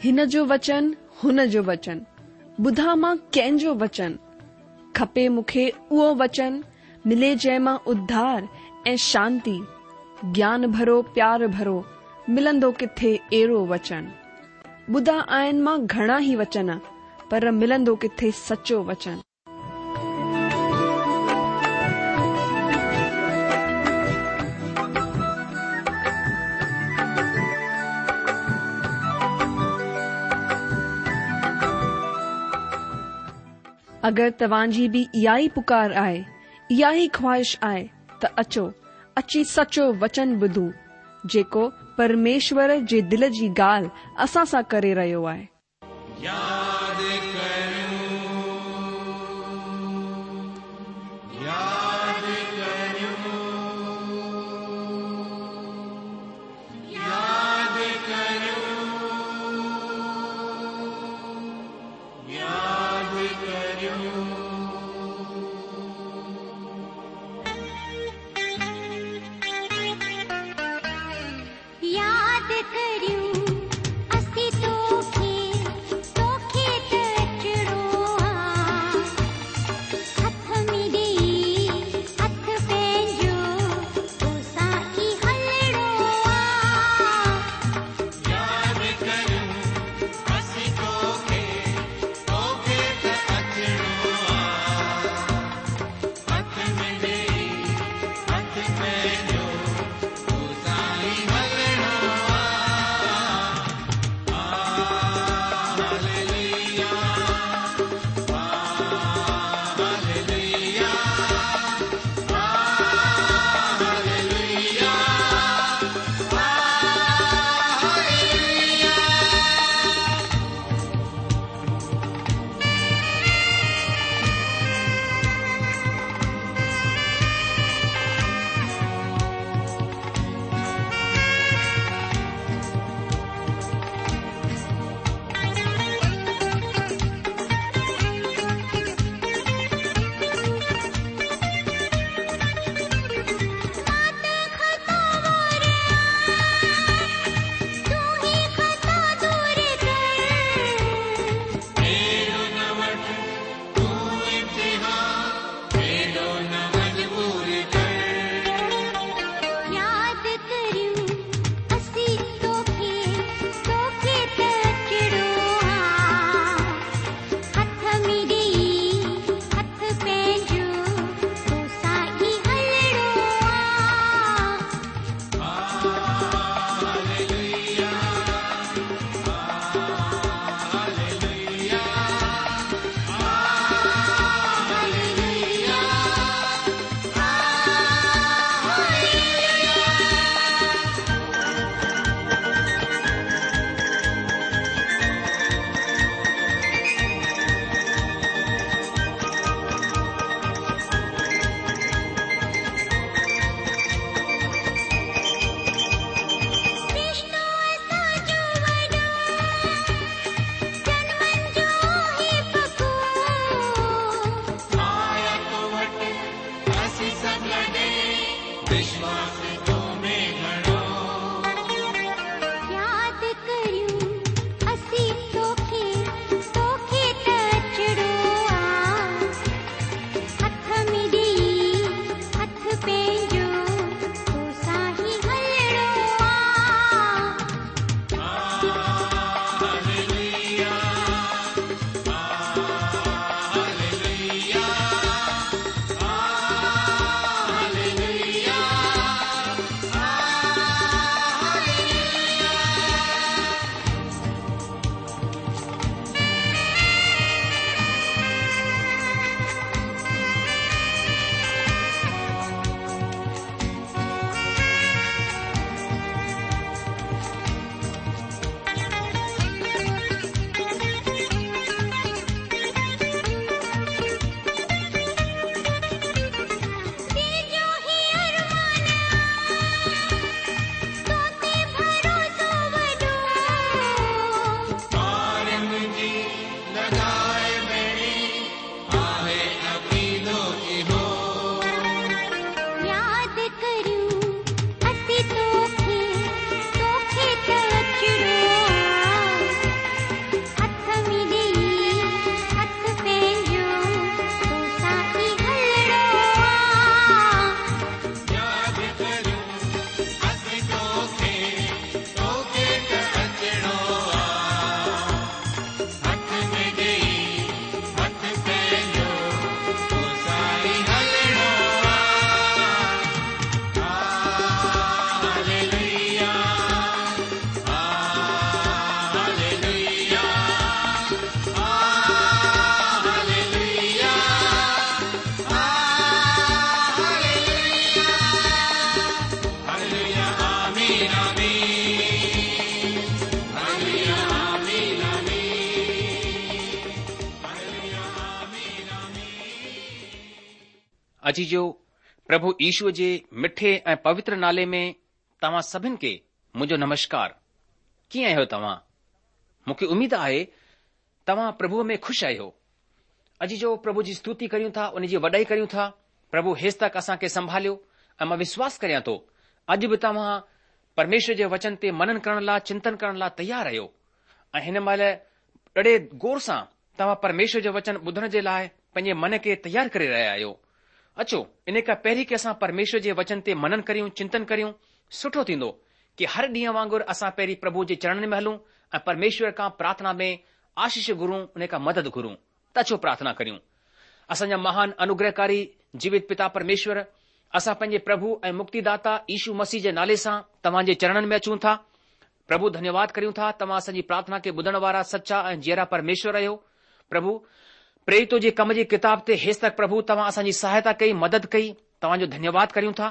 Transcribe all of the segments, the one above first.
हिन जो वचन, हुन जो वचन, ॿुधा मां कंहिंजो वचन, खपे मूंखे उहो वचन, मिले जंहिं मां उद्धार ऐं शांती, ज्ञान भरो प्यार भरो, मिलंदो किथे अहिड़ो वचन। ॿुधा आहिनि मां घणा ई वचन, पर मिलंदो किथे सचो वचन। अगरि तव्हांजी बि इहा ई पुकार आहे, इहा ई ख्वाहिश आहे, त अचो, अची सचो वचन ॿुधूं, जेको परमेश्वर जे दिल जी ॻाल्हि असां सां करे रहियो आहे। याद करियूं असीं तोखे, तोखे त अजीजो, प्रभु ईशूअ जे मिठे ऐं पवित्र नाले में तव्हां सभिनि खे मुंहिंजो नमस्कार। कीअं आहियो तव्हां? मूंखे उमीद आहे तव्हां प्रभुअ में खु़शि आहियो। अजीजो, प्रभु जी स्तुति करियूं था, उन जी वॾाई करियूं था। प्रभु हेसि तक असांखे संभालियो ऐं मां विश्वास करियां थो अॼु बि तव्हां परमेश्वर जे वचन ते मनन करण लाइ, चिंतन करण लाइ तयार आहियो ऐं हिन महिल ॾाढे गौर सां तव्हां परमेश्वर जो वचन ॿुधण जे लाइ पंहिंजे मन खे तयार करे रहिया आहियो। अचो, इन खां पहिरीं कि असां परमेश्वर जे वचन ते मनन करियूं, चिंतन करियूं, सुठो थींदो कि हर ॾींहं वांगुरु असां पहिरीं प्रभु जे चरणनि में हलूं ऐं परमेश्वर खां प्रार्थना में आशीष घुरूं, उन खां मदद घुरूं। त अचो प्रार्थना करियूं। असांजा महान अनुग्रहकारी जीवित पिता परमेश्वर, असां पंहिंजे प्रभु ऐं मुक्तिदाता यीशु मसीह जे नाले सां तव्हांजे चरणनि में अचूं था। प्रभु, धन्यवाद करियूं था, तव्हां असांजी प्रार्थना खे ॿुधण वारा सचा ऐं जीअरा परमेश्वर आहियो। प्रभु, प्रेरितो जे कम जी किताब ते हेसि तक प्रभु तव्हां असांजी सहायता कई, मदद कई, तव्हांजो धन्यवाद करियूं था।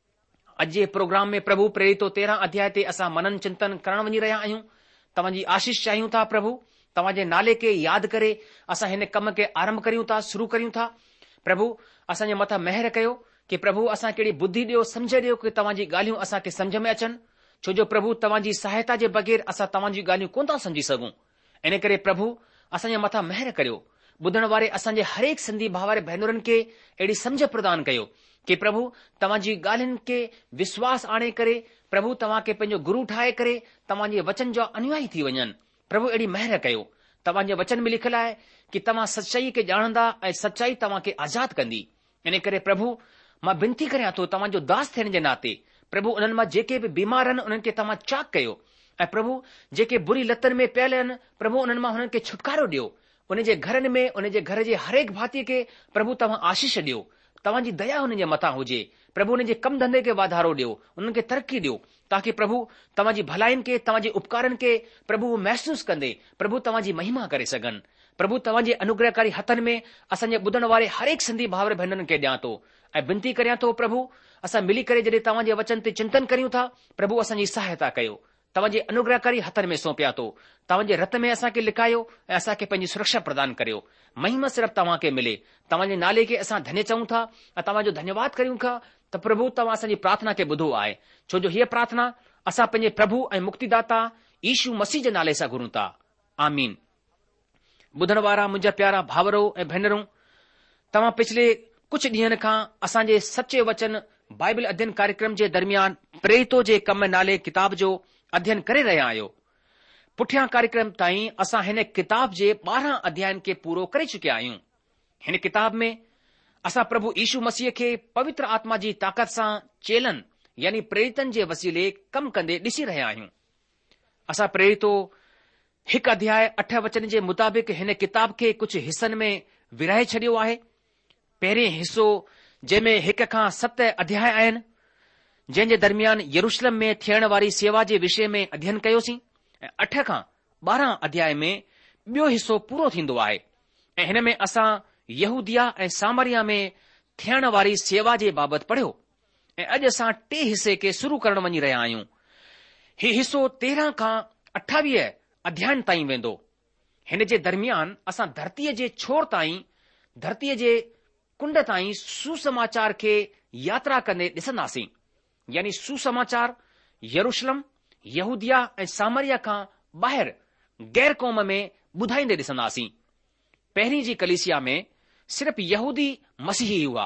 अॼु जे प्रोग्राम में प्रभु प्रेरितो 13 अध्याय ते असां मनन चिंतन करण वञी रहिया आहियूं। तव्हांजी आशीष चाहियूं था प्रभु। तव्हांजे नाले खे यादि करे असां हिन कम खे आरंभ करियूं था, शुरू करियूं था। प्रभु, असांजे मथां महिर कयो कि प्रभु असां कहिड़ी बुद्धि ॾियो, सम्झ ॾियो कि तव्हांजी ॻाल्हियूं असांखे सम्झ में अचनि। छो जो प्रभु तव्हांजी सहायता जे बग़ैर असां तव्हांजी ॻाल्हियूं कोन था सम्झी सघूं। इन करे प्रभु असांजे मथां महिर करियो। ॿुधण वारे असांजे हरेक सिंधी भाउर भेनरुनि खे अहिड़ी सम्झ प्रदान कयो कि प्रभु तव्हांजी ॻाल्हियुनि खे विश्वास आणे करे प्रभु तव्हांखे पंहिंजो गुरु ठाहे करे तव्हांजे वचन जो अनुयायी थी वञनि। प्रभु अहिड़ी महिर कयो। तव्हांजे वचन में लिखियलु आहे कि तव्हां सचाई खे ॼाणंदा ऐं सचाई तव्हांखे आज़ाद कंदी। इन करे प्रभु मां विनती करियां थो तव्हांजो दास थियण जे नाते प्रभु उन्हनि मां जेके बि बीमार आहिनि उन्हनि खे तव्हां चाक कयो ऐं प्रभु जेके बुरी लतनि में पियल आहिनि प्रभु उन्हनि मां हुननि खे छुटकारो ॾियो। उन जे घरनि में, उन जे घर जे हरेक भातीअ खे प्रभु तव्हां आशीष ॾियो। तव्हांजी दया हुन जे मथां हुजे। प्रभु उन जे कम धंधे खे वाधारो ॾियो, उन्हनि खे तरक़ी ॾियो, ताकि प्रभु तव्हांजी भलाइनि खे, तव्हांजे उपकारनि खे प्रभु महसूस कंदे प्रभु तव्हांजी महिमा करे सघनि। प्रभु तव्हांजे अनुग्रहकारी हथनि में असांजे ॿुधण वारे हरेक सिंधी भाउर भेनरुनि खे ॾियां थो ऐं विनती करियां थो प्रभु असां मिली करे जॾहिं तव्हांजे वचन ते चिंतन करियूं था प्रभु असांजी सहायता कयो। तव्हांजे अनुग्रहकारी हथनि में सौंपिया थो। तव्हांजे रत में असांखे लिकायो ऐं असांखे पंहिंजी सुरक्षा प्रदान करियो। महिमा सिर्फ़ु तव्हांखे मिले। तव्हांजे नाले खे असां धन्य चऊं था ऐं तव्हांजो धन्यवाद करियूं था त प्रभु तव्हां असांजी प्रार्थना खे ॿुधो आहे। छो जो हीअ प्रार्थना असां पंहिंजे प्रभु ऐं मुक्तिदाता यीशु मसीह जे नाले सां घुरूं था। आमीन। ॿुधण वारा मुंहिंजा प्यारा भाउरो ऐं भेनरूं, तव्हां पिछले कुझु ॾींहनि खां असांजे सचे वचन बाइबल अध्ययन कार्यक्रम जे दरमियान प्रेरितो जे कम नाले किताब जो अध्ययन करे रहिया आहियो। पुठियां कार्यक्रम ताईं असां हिन किताब जे 12 अध्यायन खे पूरो करे चुकिया आहियूं। हिन किताब में असां प्रभु यीशु मसीह खे पवित्र आत्मा जी ताक़त सां चेलनि यानी प्रेरितनि जे वसीले कम कंदे ॾिसी रहिया आहियूं। असां प्रेरितो 1 अध्याय 8 वचन जे मुताबिक़ हिन किताब खे कुझु हिसनि में विरहाए छॾियो आहे। पहिरें हिसो जंहिंमें 1 खां 7 अध्याय आहिनि, जंहिं जे दरमियान यरूशलेम में थियण वारी सेवा जे विषय में अध्ययन कयोसीं ऐं 8 खां 12 अध्याय में ॿियो हिसो पूरो थींदो आहे ऐं हिन में असां यहूदिया ऐं सामरिया में थियण वारी सेवा जे बाबति पढ़ियो ऐं अॼु असां 3 हिसे खे शुरू करण वञी रहिया आहियूं। हीउ हिसो 13 खां 28 अध्यायन ताईं वेंदो। हिन जे दरमियान असां धरतीअ जे छोर ताईं, धरतीअ जे कुंड ताईं सुसमाचार खे यात्रा कंदे ॾिसंदासीं। यानी सुसमाचार यरूशलेम, यहूदिया ऐं सामरिया खां ॿाहिरि गैर क़ौम में ॿुधाईंदे ॾिसंदासीं। पहिरीं जी कलीसिया में सिर्फ़ यहूदी मसीही हुआ।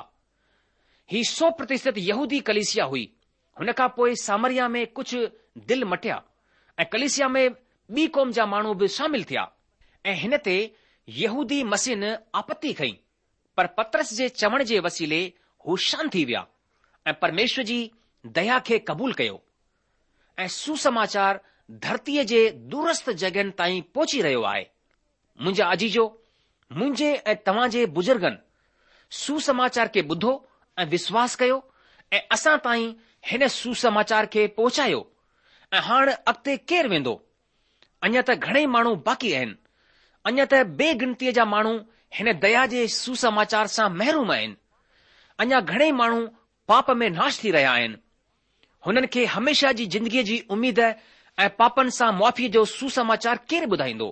ही 100% यहूदी कलीसिया हुई। हुन खां पोइ सामरिया में कुझु दिलि मटिया ऐं कलीसिया में ॿी क़ौम जा माण्हू बि शामिल थिया ऐं हिन ते यहूदी मसीहन आपत्ति खई, पर पतरस जे चवण जे वसीले हू शांत थी विया ऐं परमेश्वर जी दया खे क़बूल कयो ऐं सुसमाचार धरतीअ जे दूरस्थ जॻहियुनि ताईं पहुची रहियो आहे। मुंहिंजा अजीजो, मुंहिंजे ऐं तव्हां जे बुजुर्गनि सुसमाचार खे ॿुधो ऐं विश्वास कयो ऐं असां ताईं हिन सुसमाचार खे पहुचायो ऐं हाणे अॻिते केरु वेंदो? अञा त घणेई माण्हू बाक़ी आहिनि। अञा त बेगिनतीअ जा माण्हू हिन दया जे सुसमाचार सां महरूम आहिनि। अञा घणेई माण्हू पाप में नाश थी रहिया आहिनि। हुननि खे हमेशा जी जिंदगीअ जी उमीद ऐं पापनि सां मुआफ़ीअ जो सुसमाचार केरु ॿुधाईंदो?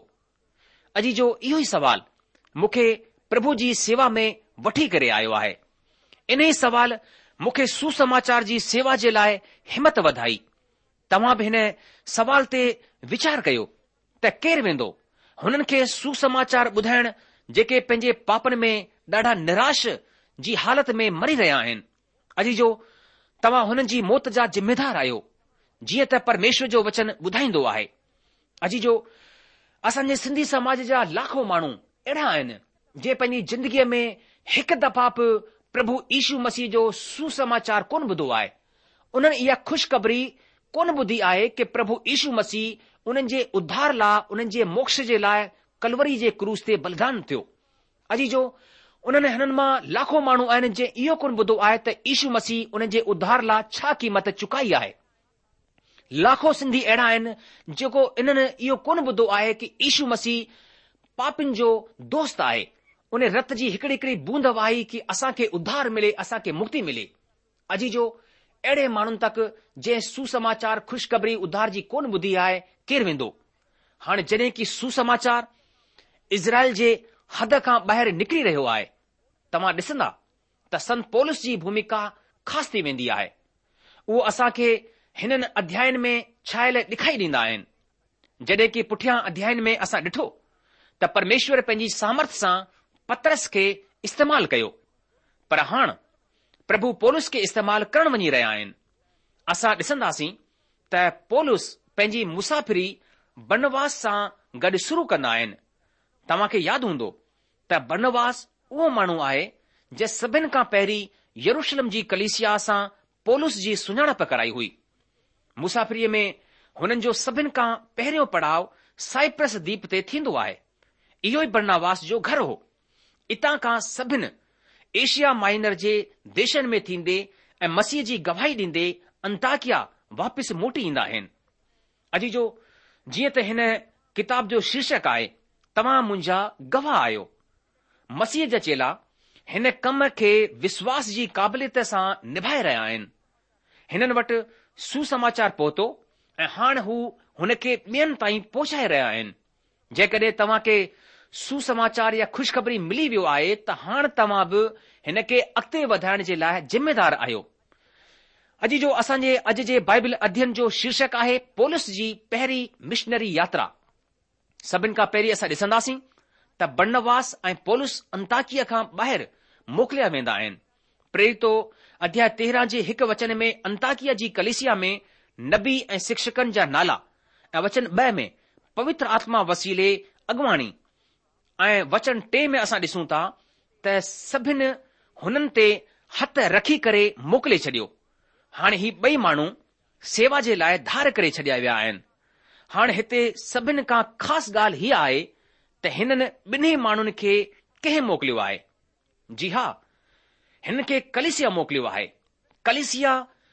अजी जो इहो ई सवाल मूंखे प्रभु जी सेवा में वठी करे आयो आहे। इन ई सवाल मूंखे सुसमाचार जी सेवा जे लाइ हिमत वधाई। तव्हां बि हिन सवाल ते वीचार कयो त केरु वेंदो हुननि खे सुसमाचार ॿुधाइण जेके पंहिंजे पापनि में ॾाढा निराश जी हालत में मरी रहिया आहिनि। अॼु जो तव्हां हुननि जी मौत जा जिम्मेदार आहियो, जीअं त परमेश्वर जो वचन ॿुधाईंदो आहे। अॼु जो असांजे सिंधी समाज जा लाखों माण्हू अहिड़ा आहिनि जे पंहिंजी ज़िंदगीअ में हिकु दफ़ा बि प्रभु यीशू मसीह जो सुसमाचार कोन ॿुधो आहे। उन्हनि इहा ख़ुशख़बरी कोन ॿुधी आहे कि प्रभु यीशू मसीह उन्हनि जे उद्धार लाइ, उन्हनि जे मोक्ष जे लाइ कलवरी जे क्रूस ते बलिदान थियो। अॼु जो उन्हनि हिननि मां लाखों माण्हू आहिनि जे इहो कोन ॿुधो आहे त यीशू मसीह उन्हनि जे उद्धार लाइ छा क़ीमत चुकाई आहे। लाखों सिंधी अहिड़ा आहिनि जेको इन्हनि इहो कोन ॿुधो आहे कि यीशू मसीह पापिन जो दोस्त आहे। उन रत जी हिकड़ी हिकड़ी बूंद वहाई कि असांखे उद्धार मिले, असांखे मुक्ति मिले। अॼु जो अहिड़े माण्हुनि तक जंहिं सुसमाचार ख़ुशख़बरी उद्धार जी कोन ॿुधी आहे, केरु वेंदो। हाणे जॾहिं कि सुसमाचार इज़राइल जे हद खां ॿाहिरि निकिरी रहियो आहे, तव्हां ॾिसंदा त संत पौलुस जी भूमिका ख़ासि थी वेंदी आहे। उहो असांखे हिननि अध्यायन में छायल ॾेखारी ॾींदा आहिनि। जॾहिं कि पुठियां अध्यायन में असां ॾिठो त परमेश्वर पंहिंजी सामर्थ सां पतरस खे इस्तेमालु कयो, पर हाणे प्रभु पौलुस खे इस्तेमालु करण वञी रहिया आहिनि। असां ॾिसंदासीं त पौलुस पंहिंजी मुसाफ़िरी बरनबास सां गॾु शुरू कंदा आहिनि। तव्हांखे यादि हूंदो त बरनबास उहो माण्हू आहे जे सभिनि खां पहिरीं यरूशलेम जी कलीसिया सां पौलुस जी सुञाणप कराई हुई। मुसाफ़िरीअ में हुननि जो सभिनि खां पहिरियों पड़ाव साइप्रस द्वीप ते थींदो आहे। इहो ई बरनबास जो घर हो। इतां खां सभिनि एशिया माइनर जे देशनि में थींदे ऐं मसीह जी गवाही ॾींदे अंताकिया वापसि मोटी ईंदा आहिनि। अॼु जो जीअं त हिन किताब जो शीर्षक आहे, तव्हां मुंहिंजा गवाह आहियो। मसीह जा चेला हिन कम खे विश्वास जी क़ाबिलियत सां निभाए रहिया आहिनि। हिननि वटि सुसमाचार पहुतो ऐं हाणे हू हुन खे ॿियनि ताईं पहुचाए रहिया आहिनि। जेकॾहिं तव्हां खे सुसमाचार या ख़ुशख़बरी मिली वियो आहे त हाणे तव्हां बि हिन खे अॻिते वधाइण जे लाइ जिम्मेदार आहियो। अॼु जो असांजे अॼु जे बाइबल अध्ययन जो शीर्षक आहे पौलुस जी पहिरीं मिशनरी यात्रा। सभिनि खां पहिरीं असां ॾिसंदासीं त बरनबास ऐं पौलुस अंताकिया खां ॿाहिरि मोकिलिया वेंदा आहिनि। प्रेरितो अध्याय 13 जे 1 वचन में अंताकिया जी कलीसिया में नबी ऐं शिक्षकनि जा नाला ऐं वचन 2 में पवित्र आत्मा वसीले अॻुवाणी ऐं वचन 3 में असां ॾिसूं था त सभिनि हुननि ते हथ रखी करे मोकिले छॾियो। हाणे ही ॿई माण्हू सेवा जे लाइ धार करे छॾिया विया आहिनि। हाणे हिते सभिनि खां ख़ासि ॻाल्हि हीअ आहे त हिननि ॿिन्ही माण्हुनि खे कंहिं मोकिलियो आहे। जी हा, हिन खे कलीसिया मोकिलियो आहे। कलीसिया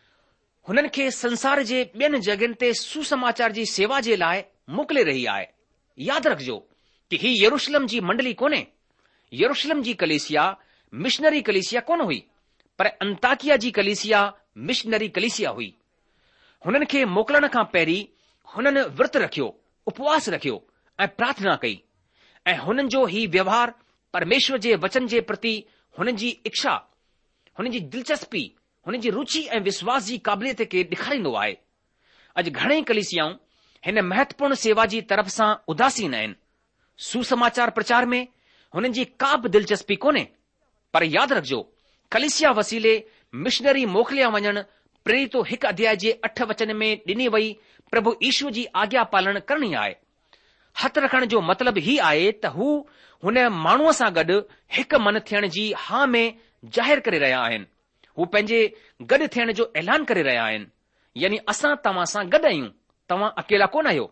हुननि खे संसार जे ॿियनि जॻहियुनि ते सुसमाचार जी सेवा जे लाइ मोकिले रही आहे। यादि रखिजो कि ही यरूशलेम जी मंडली कोन्हे। यरूशलेम जी कलीसिया मिशनरी कलीसिया कोन हुई, पर अंताकिया जी कलीसिया मिशनरी कलीसिया हुई। हुननि खे मोकिलण खां पहिरीं हुननि विर्त रखियो, उपवास रखियो ऐं प्रार्थना कई, ऐं हुननि जो ही व्यवहार परमेश्वर जे वचन जे प्रति हुननि जी इच्छा, हुननि जी दिलचस्पी, हुननि जी रुचि ऐं विश्वास जी क़ाबिलियत खे ॾेखारींदो आहे। अॼु घणेई कलीसियाऊं हिन महत्वपूर्ण सेवा जी तरफ़ सां उदासीन आहिनि। सुसमाचार प्रचार में हुननि जी का बि दिलचस्पी कोन्हे। पर यादि रखिजो, कलीसिया वसीले मिशनरी मोकिलिया वञण प्रेरितो 1 अध्याय जे 8 वचन में ॾिनी वई प्रभु यीशू जी आज्ञा पालन करणी आहे। हथ रखण जो मतिलबु ही आहे त हू हुन माण्हूअ सां गॾु हिकु मन थियण जी हा में ज़ाहिर करे रहिया आहिनि। हू पंहिंजे गॾु थियण जो ऐलान करे रहिया आहिनि, यानी असां तव्हां सां गॾु आहियूं, तव्हां अकेला कोन आहियो।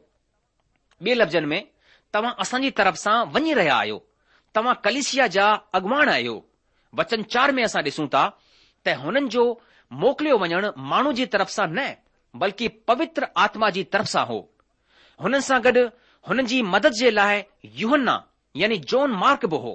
ॿिए लफ़्ज़नि में, तव्हां असांजी तरफ़ सां वञी रहिया आहियो, तव्हां कलीसिया जा अॻुवाण आहियो। वचन 4 में असां ॾिसूं था त हुननि जो मोकिलियो वञण माण्हू जी तरफ़ सां न, बल्कि पवित्र आत्मा जी तरफ़ सां हो। हुननि सां गॾु हुननि जी मदद जे लाइ यूहन्ना यानी जॉन मार्क बि हो।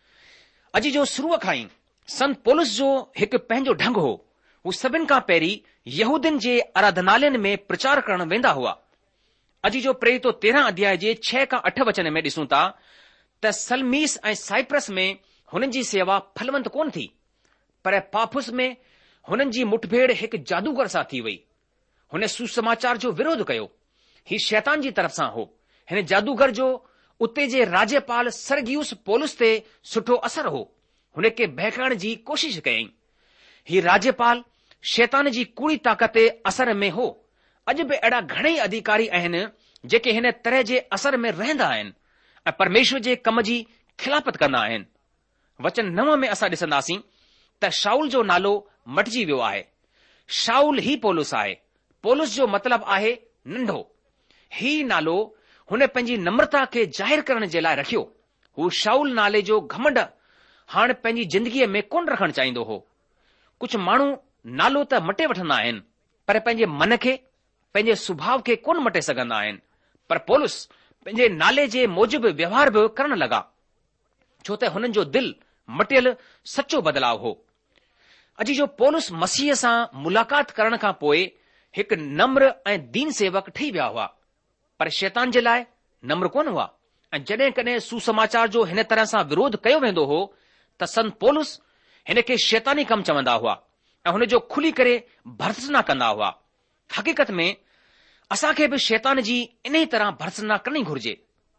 अॼु जो शुरूअ खां ई संत पौलुस जो हिकु पंहिंजो ढंग हो। हू सभिनि खां पहिरीं यहूदियुनि जे आराधनालयनि में प्रचार करण वेंदा हुआ। अॼु जो प्रेरितो 13 अध्याय जे 6 खां 8 वचन में ॾिसूं था त सलमीस ऐं साइप्रस में हुननि जी सेवा फलवंत कोन थी। पर पाफुस में हुननि जी मुठभेड़ हिकु जादूगर सां थी वई। हुन सुसमाचार जो विरोध कयो। ही शैतान जी तरफ़ सां हो। हिन जादूगर जो उते जे राज्यपाल सर्गियुस पौलुस ते सुठो असर हो। हुन खे बहकाइण जी कोशिश कयईं। ही राज्यपाल शैतान जी कूड़ी ताक़त ते असर में हो। अॼु बि अहिड़ा घणेई अधिकारी आहिनि जेके हिन तरह जे असर में रहंदा आहिनि ऐं परमेश्वर जे कम जी खिलाफ़त कंदा आहिनि। वचन 9 में असां ॾिसंदासीं त शाऊल जो नालो मटिजी वियो आहे। शाऊल ही पौलुस आहे। पौलुस जो मतिलबु आहे नंढो। ही नालो हुन पंहिंजी नम्रता खे ज़ाहिर करण जे लाइ रखियो। हू शाऊल नाले जो घमंड हाणे पंहिंजी जिंदगीअ में कोन रखणु चाहींदो हो। कुझु माण्हू नालो त मटे वठंदा आहिनि पर पंहिंजे मन खे, पंहिंजे सुभाउ खे कोन मटे सघंदा आहिनि। पर पौलुस पंहिंजे नाले जे मूजिबि व्यवहार बि करण लॻा, छो त हुननि जो दिल मटियल सचो बदिलाव हो। अॼु जो पौलुस मसीह सां मुलाक़ात करण खां पोइ हिकु नम्र ऐं दीन सेवक ठही विया हुआ, पर शैतान जे लाइ नम्र कोन हुआ। ऐं जॾहिं कॾहिं सुसमाचार जो हिन तरह सां विरोध कयो वेंदो हो त संत पौलुस हिन खे शैतानी कमु चवंदा हुआ ऐं हुन जो खुली करे भर्त्सना कंदा हुआ। हक़ीक़त में असांखे बि शैतान जी इन ई तरह भर्त्सना करणी घुर्जे।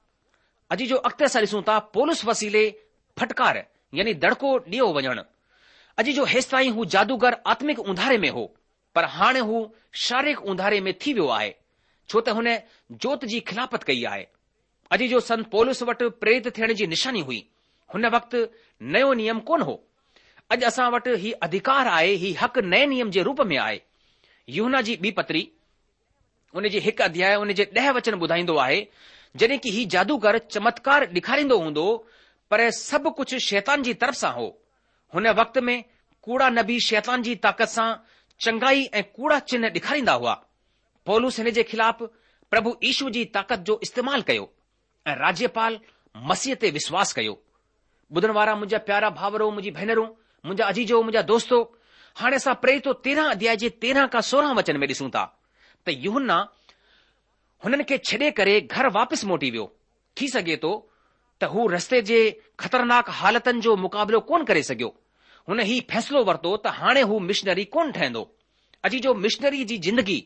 अॼु जो अॻिते असां ॾिसूं था पौलुस वसीले फटकार यानी दड़को ॾियो वञणु। अॼु जो हेसि ताईं हू जादूगर आत्मिक ऊंधारे में हो, पर हाणे हू शारीरिक ऊंधारे में थी वियो आहे, छो त हुन जोत जी खिलाफ़त कई आहे। अॼु जो संत पौलुस वटि प्रेरित थियण जी निशानी हुई। हुन वक़्तु नयो नियम कोन हो। अॼु असां वटि ही अधिकार आहे, ही हक़ नए नियम जे रूप में आहे। यूहन्ना जी ॿी पत्री उन जे 1 अध्याय उन जे 10 वचन ॿुधाईंदो आहे, जॾहिं कि ही जादूगर चमत्कार ॾेखारींदो हूंदो पर सभु कुझु शैतान जी तरफ़ सां हो। हुन वक़्त में कूड़ा नबी शैतान जी ताक़त सां चंगाई ऐं कूड़ा चिन्ह ॾेखारींदा हुआ। पौलुस हिन जे खिलाफ़ प्रभु यीशु जी ताक़त जो इस्तेमालु कयो ऐं राज्यपाल मसीह ते विश्वास कयो। ॿुधण वारा मुंहिंजा प्यारा भाउरो, मुंहिंजी भेनरूं, मुंहिंजा अजीजो, मुंहिंजा दोस्तो, हाणे असां प्रेरितो 13 अध्याय जे 13 खां 16 वचन में ॾिसूं था त यूहन्ना हुननि खे छॾे करे घर वापसि मोटी वियो। थी सघे थो त हू रस्ते जे ख़तरनाक हालतनि जो मुक़ाबिलो कोन करे सघियो। हुन ही फ़ैसिलो वरितो त हाणे हू मिशनरी कोन ठहंदो। अॼु जो मिशनरी जी जिंदगी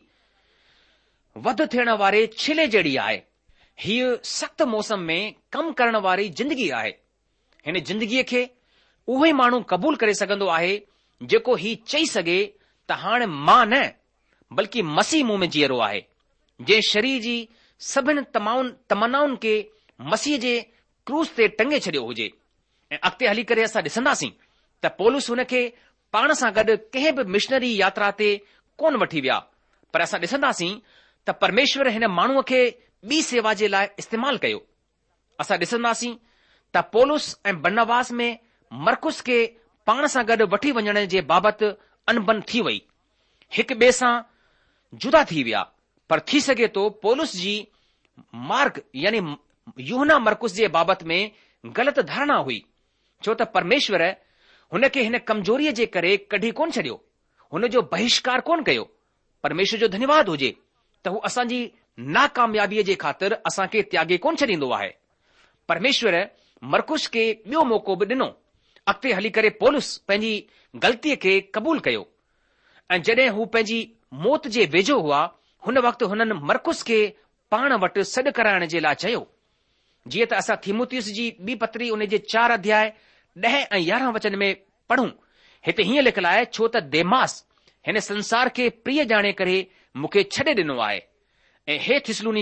वध थियण वारे छिले जहिड़ी आहे। हीअ सख़्त मौसम में कमु करण वारी जिंदगी आहे। हिन जिंदगीअ खे उहो ई माण्हू क़बूल करे सघंदो आहे जेको ही चई सघे त हाणे मां न बल्कि मसीह मूं में जीअरो आहे, जंहिं शरीर जी सभिनि तमन्नाउनि खे मसीह जे क्रूस ते टंगे छॾियो हुजे। ऐं अॻिते हली करे असां ॾिसंदासीं त पौलुस हुन खे पाण सां गॾु कंहिं बि मिशनरी यात्रा ते कोन वठी विया, पर असां ॾिसंदासीं त परमेश्वर हिन माण्हूअ खे ॿी सेवा जे लाइ इस्तेमालु कयो। असां ॾिसंदासीं त पौलुस ऐं बरनबास में मरकुस खे पाण सां गॾु वठी वञण जे बाबति अनबन थी वई। हिक ॿिए सां जुदा थी विया, पर थी सघे थो पौलुस जी मार्ग यानी यूहन्ना मरकुस जे बाबति में ग़लति धारणा हुई, छो त परमेश्वर हुन खे हिन कमज़ोरीअ जे करे कढी कोन छॾियो, हुन जो बहिष्कार कोन कयो। परमेश्वर जो धन्यवाद हुजे त हू असांजी नाकामयाबीअ जे ख़ातिर असांखे त्यागे कोन छॾींदो आहे। परमेश्वर मरकुस खे ॿियो मौक़ो बि ॾिनो। अॻिते हली करे पौलुस पंहिंजी ग़लतीअ खे क़बूल कयो ऐं जॾहिं हू पंहिंजी मौत जे वेझो हुआ, हुन वक़्तु हुननि मरकुस खे पाण वटि सॾु कराइण जे लाइ चयो। जीअं त असां थीमुथियुस जी ॿी पत्री उन जे 4 अध्याय 10 ऐं 11 वचन में पढ़ूं। हिते हीअं लिखियलु आहे, छो त देमास हिन संसार खे प्रिय ॼाणे करे मूंखे छॾे ॾिनो आहे ऐं हे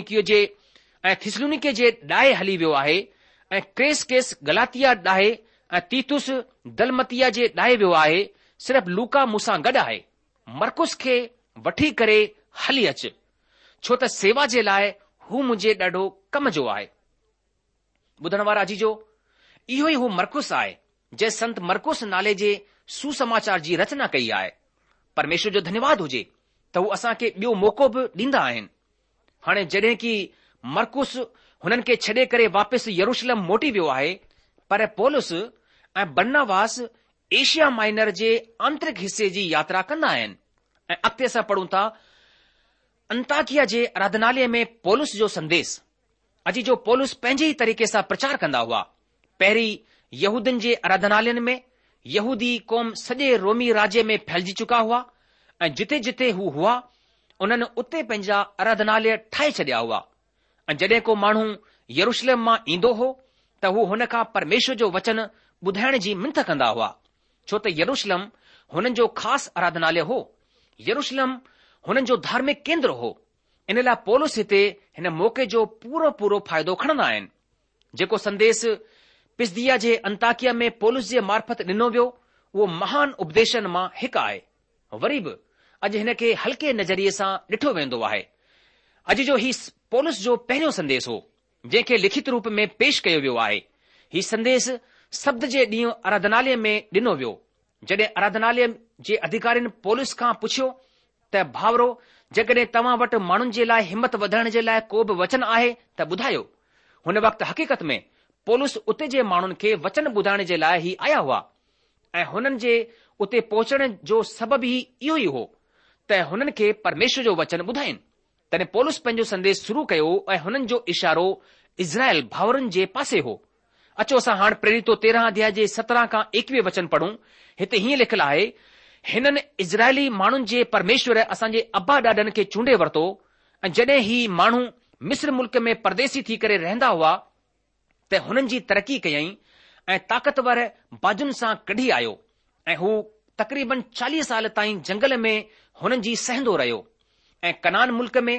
थिसलुनीके जे ॾाहे हली वियो आहे ऐं क्रेसकेस गलातिया ॾाहे ऐं तीतुस दलमतिया जे ॾाहे वियो आहे। सिर्फ़ लूका मूंसां गॾु आहे। मरकुस खे वठी करे हली अच, छो त सेवा जे लाइ हू मुंहिंजे ॾाढो कम जो आहे। ॿुधण वारा अजीजो, इहो ई हू मरकुस आहे जंहिं संत मरकुस नाले जे सुसमाचार जी रचना कई आहे। परमेश्वर जो धन्यवाद हुजे त हू असांखे ॿियो मौक़ो बि ॾींदा आहिनि। हाणे जॾहिं की मरकुस हुननि खे छॾे करे वापसि यरूशलेम मोटी वियो आहे, पर पौलुस ऐं बरनबास एशिया माइनर जे आंतरिक हिस्से जी यात्रा कंदा आहिनि। ऐं अॻिते असां पढ़ूं था अंताकिया जे आराधनालय में पौलुस जो संदेश। अॼु जो पौलुस पंहिंजे ई तरीक़े सां प्रचार कंदा हुआ। पहिरीं यहूदन जे आराधनालयनि में यहूदी क़ौम सॼे रोमी राज्य में फैलिजी चुका हुआ ऐं जिते जिते हू हुआ उन्हनि उते पंहिंजा आराधनालय ठाहे छॾिया हुआ। ऐं जॾहिं को माण्हू यरूशलेम मां ईंदो हो त हू हुन खां परमेश्वर जो वचन ॿुधाइण जी मिंथ कंदा हुआ, छो त यरूशलेम हुननि जो ख़ासि आराधनालय हो। यरूशलेम हुननि जो धार्मिक केंद्र हो। इन लाइ पौलुस हिते हिन मौक़े जो पूरो पूरो फ़ाइदो खणंदा आहिनि। जेको संदेस पिसदिया जे अंताकिया में पौलुस जे मार्फत ॾिनो वियो उहो महान उपदेशनि मां हिकु आहे। वरी बि अॼु हिन खे हल्के नज़रिए सां ॾिठो वेंदो आहे। अॼु जो ही पौलुस जो पहिरियों संदेस हो जंहिंखे लिखित रूप में पेश कयो वियो आहे। ही संदेस शब्द जे ॾींहुं आराधनालय में ॾिनो वियो। जॾहिं आराधनालय जे अधिकारियुनि पौलुस खां पुछियो त भाउरो, जेकॾहिं तव्हां वटि माण्हुनि जे लाइ हिमत वधाइण जे लाइ को बि वचन आहे त ॿुधायो। हुन वक़्तु हक़ीक़त में पौलुस उते जे माण्हुनि खे वचन ॿुधाइण जे लाइ ई आया हुआ ऐं हुननि जे उते पहुचण जो सबबु ई इहो ई हो त हुननि खे परमेश्वर जो वचन ॿुधाइनि। तॾहिं पौलुस पंहिंजो संदेस शुरू कयो ऐं हुननि जो इशारो इज़राइल भाउरनि जे पासे हो। अचो असां हाणे प्रेरितो 13 अध्याय जे 17 खां 21 वचन पढ़ूं। हिते हीअं लिखियलु आहे, हिननि इज़राइली माण्हुनि जे परमेश्वर असांजे अब्बा ॾाॾनि खे चूंडे वरितो ऐं जॾहिं ही माण्हू मिस्र मुल्क में परदेसी थी करे रहंदा हुआ त हुननि जी तरक़ी कयई ऐं ताक़तवर बाजुनि सां कढी आयो ऐं हू तक़रीबन 40 साल ताईं जंगल में हुननि जी सहंदो रहियो ऐं कनान मुल्क में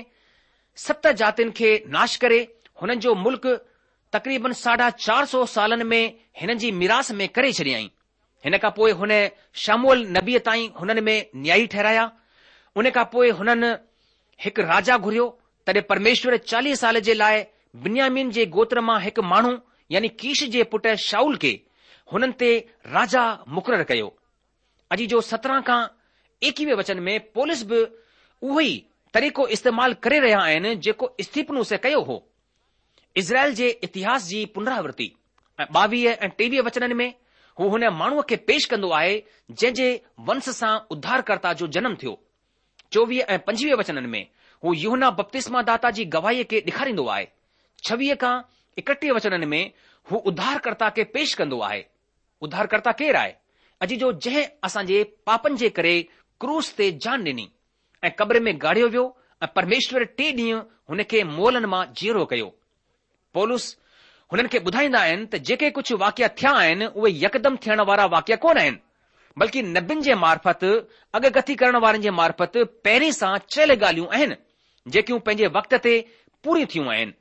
7 जातियुनि खे नाश करे हुननि जो मुल्क तक़रीबन 450 सालनि में हिननि जी मिरास में करे छॾियई। हिन खां पोइ हुन शामुएल नबीअ ताईं हुननि में न्यायी ठहिराया। उन खां पोइ हुननि हिकु राजा घुरियो। तॾहिं परमेश्वर 40 साल जे लाइ बिन्यामीन जे गोत्र मां हिकु माण्हू यानी कीश जे पुटु शाऊल खे हुननि ते राजा मुक़ररु कयो। अॼु जो 17 खां 21 वचन में पौलुस बि उहो ई तरीक़ो इस्तेमालु करे रहिया आहिनि जेको स्तिफनुस कयो हो। इज़राइल जे इतिहास जी पुनरावृत्ति ऐं 22 ऐं 23 वचननि में हू हुन माण्हूअ खे पेश कंदो आहे जंहिंजे वंश सां उद्धारकर्ता जो जनम थियो। 24 ऐं 25 वचननि में हू यूहन्ना बपतिस्मा दाता जी गवाहीअ खे ॾेखारींदो आहे। 26 खां 31 वचननि में हू उद्धारकर्ता खे पेश कंदो आहे। उद्धारकर्ता केरु आहे? अॼु जो जंहिं असांजे पापनि जे करे क्रूस ते जान ॾिनी ऐं कब्र में गाड़ियो वियो ऐं परमेश्वर 3 ॾींहं हुन खे मोलनि मां जीरो कयो। पौलुस हुननि खे ॿुधाईंदा आहिनि त जेके कुझु वाकिया थिया आहिनि उहे यकदम थियण वारा वाकिया कोन आहिनि, बल्कि नबियुनि जे मार्फत अगकथी करण वारनि जे मार्फत पहिरीं सां चयल ॻाल्हियूं आहिनि जेकियूं पंहिंजे वक़्त ते पूरी थियूं आहिनि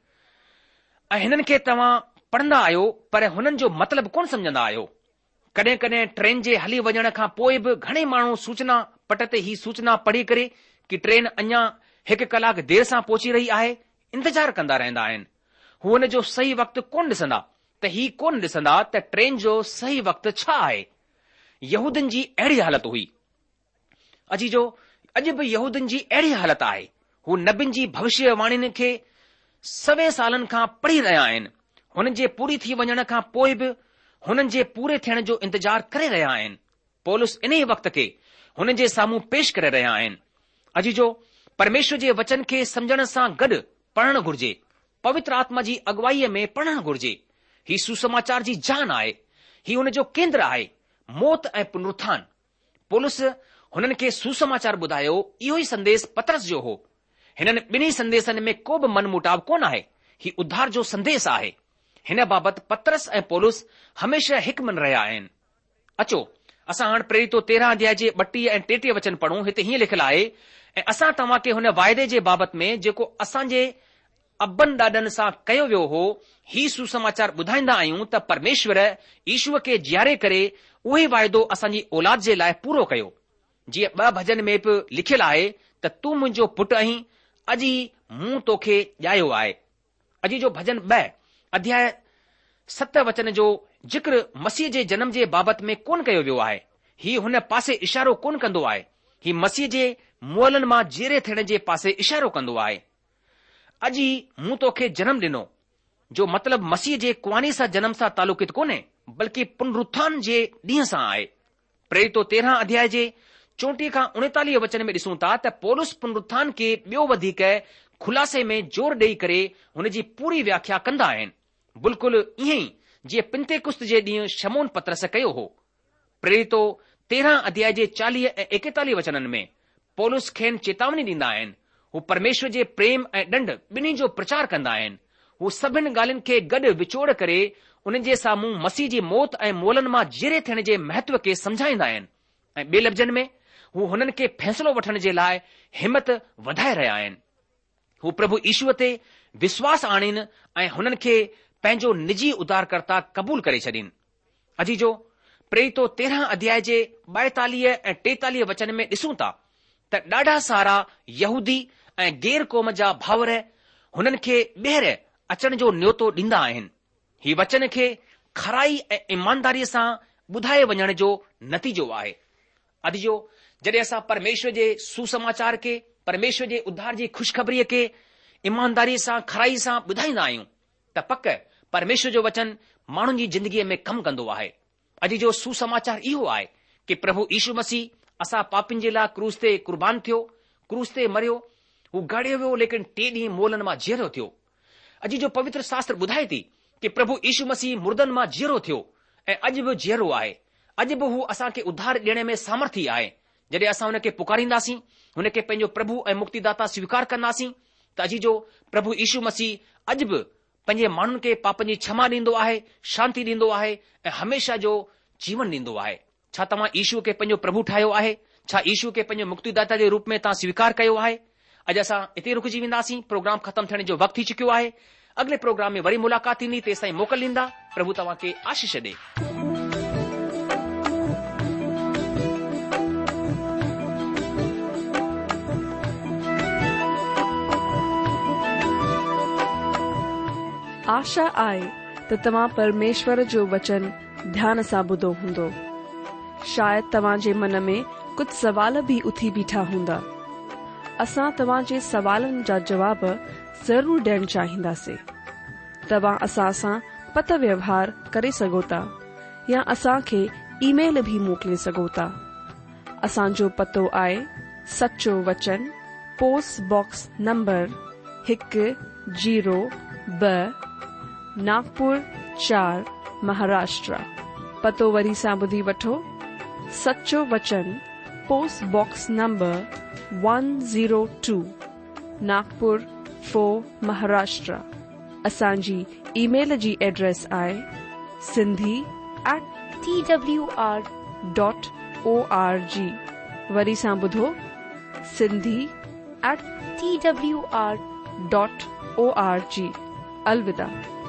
ऐं हिननि खे तव्हां पढ़ंदा आहियो पर हुननि जो मतिलबु कोन सम्झंदा आहियो। कॾहिं कॾहिं ट्रेन जे हली वञण खां पोइ बि घणेई माण्हू सूचना पट ते ही सूचना पढ़ी करे कि ट्रेन अञा 1 कलाक देर सां पहुची रही आहे इंतजार कंदा रहंदा आहिनि। हू हुन जो सही वक़्तु कोन ॾिसंदा त ही कोन ॾिसंदा त ट्रेन जो सही वक़्तु छा आहे। यहूदनि जी अहिड़ी हालत हुई। अॼु बि यहूदनि जी अहिड़ी हालत आहे। हू नबियुनि जी भविष्यवाणियुनि खे 100 सालनि खां पढ़ी रहिया आहिनि। हुननि जे पूरी थी वञण खां पोइ बि हुननि जे पूरे थियण जो इंतजार करे रहिया आहिनि। पौलुस इन ई वक़्त खे हुननि जे साम्हूं पेश करे रहिया आहिनि। अॼु जो परमेश्वर जे वचन खे सम्झण सां गॾु पढ़णु घुर्जे, पवित्र आत्मा जी अगुवाईअ में पढ़णु घुर्जे। ही सुसमाचार जी जान आहे। ही हुन जो केंद्र आहे, मौत ऐं पुनरुत्थान। पौलुस हुननि खे सुसमाचार ॿुधायो। इहो ई संदेस पतरस जो हो। हिननि ॿिन्ही संदेसनि में को बि मनमुटाव कोन आहे। ही उद्धार जो संदेस आहे। हिन बाबति पतरस ऐं पौलुस हमेशह हिकु मन रहिया आहिनि। अचो असां हाणे प्रेरितो 13 अध्याय जे 32 ऐं 33 वचन पढ़ूं। हिते हीअं लिखियलु आहे, ऐं असां तव्हां खे हुन वाइदे जे बाबति में जेको असांजे अब्बनि ॾाॾनि सां कयो वियो हो ही सुसमाचार ॿुधाईंदा आहियूं त परमेश्वर ईशूअ खे जीआरे करे उहे वाइदो असांजी औलाद जे लाइ पूरो कयो। जीअं 2 भजन में बि लिखियलु आहे त तूं मुंहिंजो पुटु आहीं, अॼु ई मूं तोखे ॼायो आहे। अॼु जो भजन 2 अध्याय 7 वचन जो जिक्र मसीह जे जनम जे बाबति में कोन कयो वियो आहे। ही हुन पासे इशारो कोन कंदो आहे। ही मसीह जे मुअलनि मां जीरे थियण जे पासे इशारो कंदो आहे। अॼु ई मूं तोखे जनम ॾिनो जो मतिलबु मसीह जे कुंवारी सां जनम सां तालुकित कोन्हे, बल्कि पुनरुत्थान जे ॾींहं सां आहे। प्रेरितो 13 अध्याय जे 34 खां 39 वचन में ॾिसूं था त पौलुस पुनरुत्थान खे ॿियो वधीक खुलासे में जोर ॾेई करे हुन जी पूरी व्याख्या कंदा आहिनि, बिल्कुलु ईअं ई जीअं पिंतेकुस्त जे ॾींहुं शमौन पतरस कयो हो। प्रेरितो 13 अध्याय जे 40 ऐं 41 वचननि में पौलुस खेनि चेतावनी ॾींदा आहिनि। हू परमेश्वर जे प्रेम ऐं ॾंड ॿिन्ही जो प्रचार कंदा आहिनि। हू सभिनि ॻाल्हियुनि खे गॾु विचोड़ करे उन्हनि जे साम्हूं मसीह जी मौत ऐं मोलनि मां जीरे थियण जे महत्व खे समझाईंदा आहिनि ऐं ॿिए लफ़्ज़नि में हू हुननि खे फ़ैसिलो वठण जे लाइ हिमत वधाए रहिया आहिनि। हू प्रभु ईशूअ ते विश्वास आणीनि ऐं हुननि खे पंहिंजो निजी उद्धारकर्ता क़बूल करे छॾीनि। अजीजो, प्रेरितो 13 अध्याय जे 42 ऐं 43 वचन में ॾिसूं था त ॾाढा सारा यहूदी ऐं गैर क़ौम जा भाउर हुननि खे ॿीहर अचण जो न्योतो ॾींदा आहिनि। ही वचन खे खराई ऐं ईमानदारीअ सां ॿुधाए वञण जो नतीजो आहे। अॼु जॾहिं असां परमेश्वर जे सुसमाचार खे, परमेश्वर जे उद्धार जी ख़ुशख़बरीअ खे ईमानदारीअ सां, खराई सां ॿुधाईंदा आहियूं त पक परमेश्वर जो वचन माण्हुनि जी ज़िंदगीअ में कमु कंदो आहे। अॼु जो सुसमाचार इहो आहे कि प्रभु यीशू मसीह असां पापियुनि जे लाइ क्रूस ते कुर्बान थियो, क्रूस ते मरियो, हू गाड़ियो वियो, लेकिन 3 ॾींहं मोलनि मां जीअरो थियो। अॼु जो पवित्र शास्त्र ॿुधाए थी कि प्रभु यीशू मसीह मुर्दनि मां जीअरो थियो ऐं अॼु बि जीअरो आहे। अॼु बि हू असांखे उद्धार ॾियण में सामर्थी आहे। जॾहिं असां हुन खे पुकारींदासीं, हुन खे पंहिंजो प्रभु ऐं मुक्तिदाता स्वीकार कंदासीं त अॼु जो प्रभु यीशू मसीह अॼु बि पंहिंजे माण्हुनि खे पापनि जी क्षमा ॾींदो आहे, शांती ॾींदो आहे ऐं हमेशा जो जीवन ॾींदो आहे। छा तव्हां यीशू खे पंहिंजो प्रभु ठाहियो आहे? छा यीशू खे पंहिंजो मुक्तिदाता जे रूप में तव्हां स्वीकार कयो आहे? अॼु असां हिते रुकिजी वेंदासीं। प्रोग्राम ख़तमु थियण जो वक़्तु थी चुकियो आहे। अॻिले प्रोग्राम में वरी मुलाक़ात थींदी। तेसिताईं मोकल ॾींदा। प्रभु तव्हां खे आशीष ॾे। आशा आहे त तव्हां परमेश्वर जो वचन ध्यान सां ॿुधो हूंदो। शायदि तव्हां जे मन में कुझु सवाल बि उथी बीठा हूंदा। असां तव्हां जे सवालनि जा जवाब ज़रूर ॾियण चाहींदासीं। तव्हां असां सां पत्र व्यवहार करे सघो था या असांखे ईमेल भी मोकिले सघो था। असांजो पतो आहे सच्चो वचन, post box number 102, Nagpur 4, Maharashtra. पतो वरी सां ॿुधी वठो। सच्चो वचन, post box number 102, Nagpur 4, Maharashtra. असांजी ईमेल जी एड्रेस आहे sindhi@twr.org। वरी सां ॿुधो, sindhi@twr.org। अलविदा।